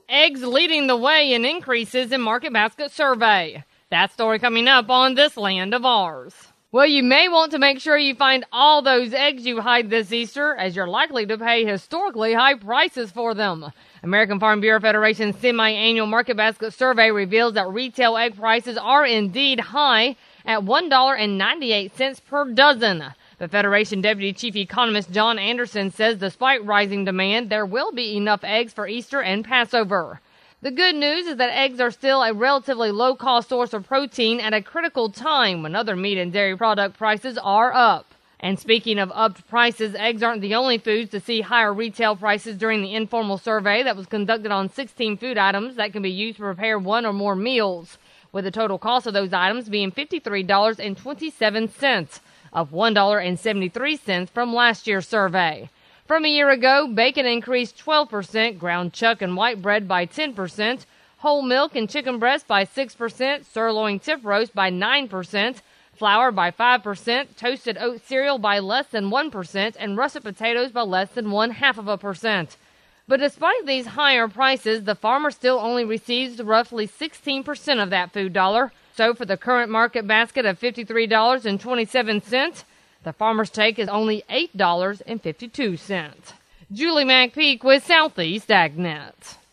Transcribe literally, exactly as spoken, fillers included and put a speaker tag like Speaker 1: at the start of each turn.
Speaker 1: Eggs leading the way in increases in Market Basket survey. That story coming up on This Land of Ours. Well, you may want to make sure you find all those eggs you hide this Easter, as you're likely to pay historically high prices for them. American Farm Bureau Federation's semi-annual Market Basket survey reveals that retail egg prices are indeed high at one dollar and ninety-eight cents per dozen. The Federation Deputy Chief Economist John Anderson says despite rising demand, there will be enough eggs for Easter and Passover. The good news is that eggs are still a relatively low-cost source of protein at a critical time when other meat and dairy product prices are up. And speaking of upped prices, eggs aren't the only foods to see higher retail prices during the informal survey that was conducted on sixteen food items that can be used to prepare one or more meals, with the total cost of those items being fifty-three dollars and twenty-seven cents, up one dollar and seventy-three cents from last year's survey. From a year ago, bacon increased twelve percent, ground chuck and white bread by ten percent, whole milk and chicken breast by six percent, sirloin tip roast by nine percent, flour by five percent, toasted oat cereal by less than one percent, and russet potatoes by less than one half of a percent. But despite these higher prices, the farmer still only receives roughly sixteen percent of that food dollar. So for the current market basket of fifty-three dollars and twenty-seven cents, the farmer's take is only eight dollars and fifty-two cents. Julie McPeak with Southeast AgNet.